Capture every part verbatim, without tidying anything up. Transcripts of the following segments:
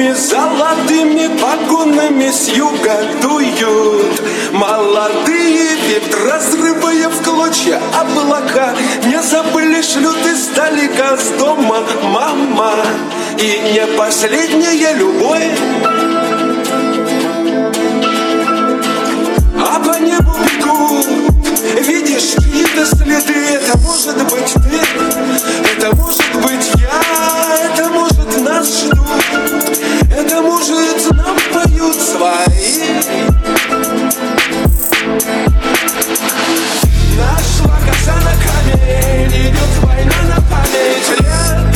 полными золотыми погонами с юга дуют молодые ветры, разрывая в клочья облака. Не забыли, шлют издалека с дома мама. И не последняя любовь, а по небу бегут, видишь, чьи-то следы. Это может быть ты, это может быть я, это может нас ждут, это может нам поют свои. Нашла коса на камень, идет война на память лет.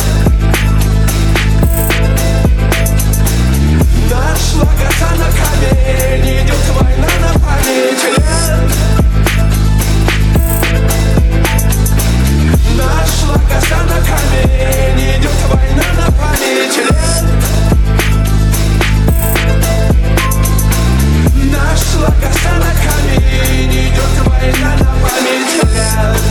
Нашла коса на камень, идет война на память лет. Нашла коса на камень, идет война на память лет. Нашла коса на камень, идет война на память лет.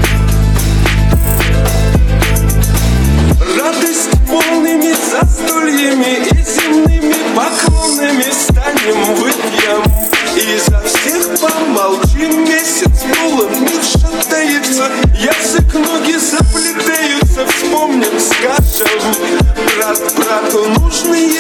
Радость полными застольями и земными поклонами станем выпьем. И за всех помолчим, месяц полон мир шатается, язык, ноги заплетаются, вспомним, скажем: брат брату нужный